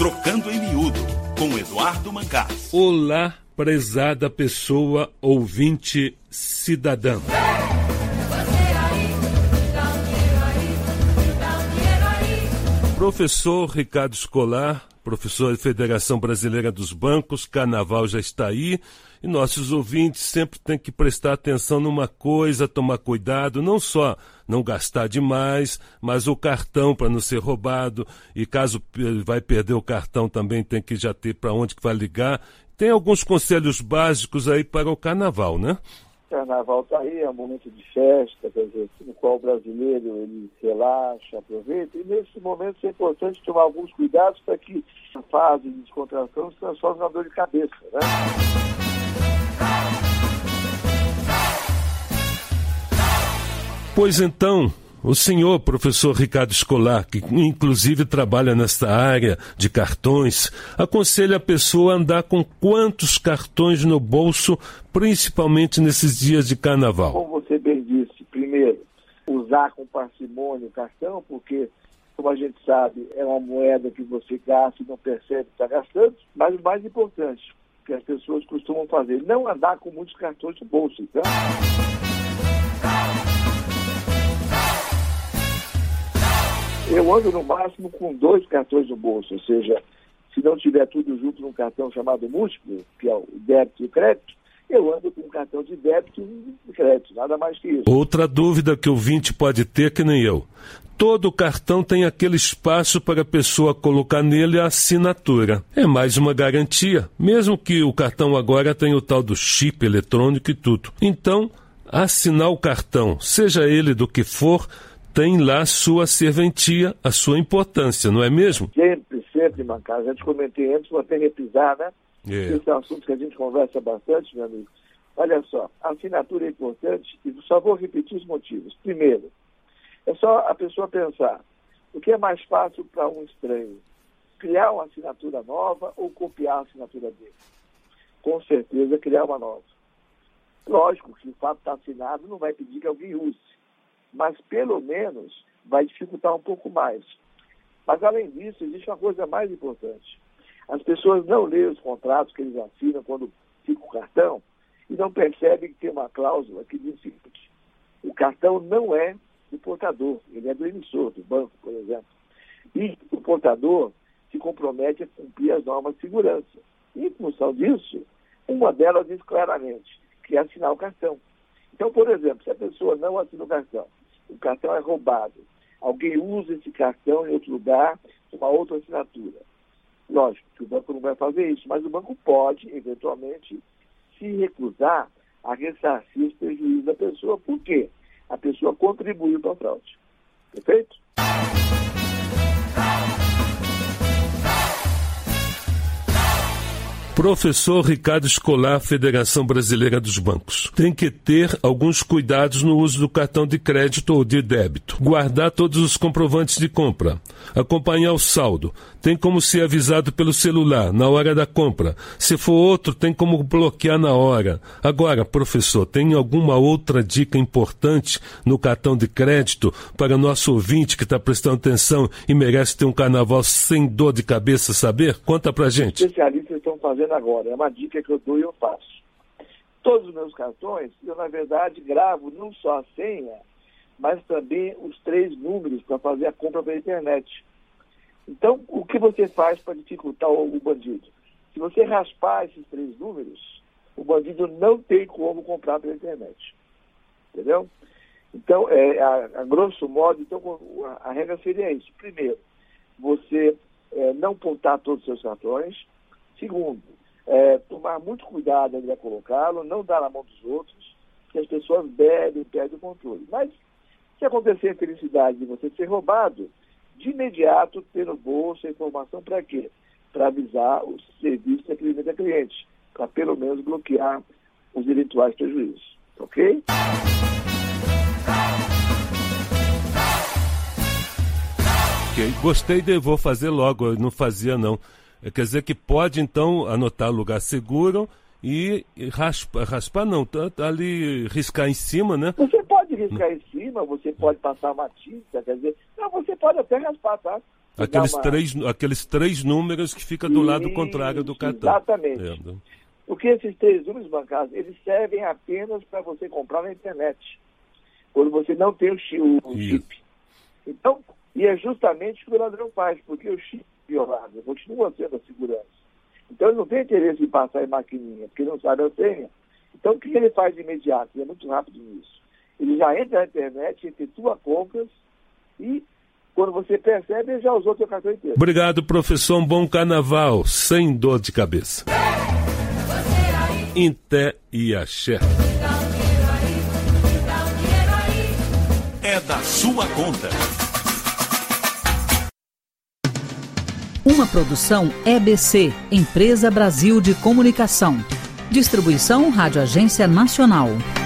Trocando em Miúdo, com Eduardo Mancas. Olá, prezada pessoa, ouvinte, cidadã. Professor Ricardo Scolar, professor da Federação Brasileira dos Bancos, Carnaval já está aí, e nossos ouvintes sempre têm que prestar atenção numa coisa, tomar cuidado, não só não gastar demais, mas o cartão para não ser roubado, e caso vai perder o cartão também tem que já ter para onde que vai ligar. Tem alguns conselhos básicos aí para o Carnaval, né? Carnaval está aí, é um momento de festa, quer dizer, no qual o brasileiro ele relaxa, aproveita, e nesses momentos é importante tomar alguns cuidados para que a fase de descontração se transforme na dor de cabeça, né? Pois então, o senhor, professor Ricardo Scolar, que inclusive trabalha nesta área de cartões, aconselha a pessoa a andar com quantos cartões no bolso, principalmente nesses dias de Carnaval? Como você bem disse, primeiro, usar com parcimônia o cartão, porque, como a gente sabe, é uma moeda que você gasta e não percebe que está gastando, mas o mais importante, que as pessoas costumam fazer, não andar com muitos cartões no bolso, então... Eu ando no máximo com 2 cartões no bolso, ou seja, se não tiver tudo junto num cartão chamado múltiplo, que é o débito e o crédito, eu ando com um cartão de débito e de crédito, nada mais que isso. Outra dúvida que o ouvinte pode ter, que nem eu. Todo cartão tem aquele espaço para a pessoa colocar nele a assinatura. É mais uma garantia, mesmo que o cartão agora tenha o tal do chip eletrônico e tudo. Então, assinar o cartão, seja ele do que for, tem lá sua serventia, a sua importância, não é mesmo? Sempre, Mancas. Já te comentei antes, vou até repisar, né? Esse é um assunto que a gente conversa bastante, meu amigo. Olha só, a assinatura é importante e só vou repetir os motivos. Primeiro, é só a pessoa pensar, o que é mais fácil para um estranho? Criar uma assinatura nova ou copiar a assinatura dele? Com certeza, criar uma nova. Lógico que o fato de estar assinado não vai pedir que alguém use, mas pelo menos vai dificultar um pouco mais. Mas além disso, existe uma coisa mais importante. As pessoas não leem os contratos que eles assinam quando fica o cartão e não percebem que tem uma cláusula que diz o seguinte: o cartão não é do portador, ele é do emissor, do banco, por exemplo. E o portador se compromete a cumprir as normas de segurança. E, em função disso, uma delas diz claramente que é assinar o cartão. Então, por exemplo, se a pessoa não assina o cartão é roubado, alguém usa esse cartão em outro lugar, uma outra assinatura. Lógico que o banco não vai fazer isso, mas o banco pode, eventualmente, se recusar a ressarcir os prejuízos da pessoa. Por quê? A pessoa contribuiu para a fraude. Perfeito? Professor Ricardo Scolar, Federação Brasileira dos Bancos. Tem que ter alguns cuidados no uso do cartão de crédito ou de débito. Guardar todos os comprovantes de compra. Acompanhar o saldo. Tem como ser avisado pelo celular na hora da compra. Se for outro, tem como bloquear na hora. Agora, professor, tem alguma outra dica importante no cartão de crédito para o nosso ouvinte que está prestando atenção e merece ter um carnaval sem dor de cabeça saber? Conta pra gente. Especialistas estão fazendo agora, é uma dica que eu dou e eu faço. Todos os meus cartões, eu na verdade gravo não só a senha, mas também os 3 números para fazer a compra pela internet. Então, o que você faz para dificultar o bandido? Se você raspar esses 3 números, o bandido não tem como comprar pela internet. Entendeu? Então, a grosso modo, então, a regra seria isso. Primeiro, você não pontar todos os seus cartões. Segundo, tomar muito cuidado onde vai colocá-lo, não dar na mão dos outros, que as pessoas bebem, perdem o controle. Mas, se acontecer a felicidade de você ser roubado, de imediato ter no bolso a informação para quê? Para avisar o serviço de atendimento a cliente, para pelo menos bloquear os eventuais prejuízos. Ok? Gostei vou fazer logo, eu não fazia não. Quer dizer que pode, então, anotar lugar seguro e raspar não, ali riscar em cima, né? Você pode riscar em cima, você pode passar uma tinta, quer dizer, não, você pode até raspar, tá? Aqueles três números que ficam do lado contrário do cartão. Exatamente. Porque esses 3 números bancários, eles servem apenas para você comprar na internet, quando você não tem o chip. Então, e é justamente o que o ladrão faz, porque o chip violado continua sendo a segurança. Então, ele não tem interesse em passar em maquininha, porque não sabe a senha. Então, o que ele faz de imediato? Ele é muito rápido nisso. Ele já entra na internet, efetua compras e, quando você percebe, ele já usou seu cartão inteiro. Obrigado, professor. Um bom carnaval, sem dor de cabeça. Inté e axé. É da sua conta. Uma produção EBC, Empresa Brasil de Comunicação. Distribuição Rádio Agência Nacional.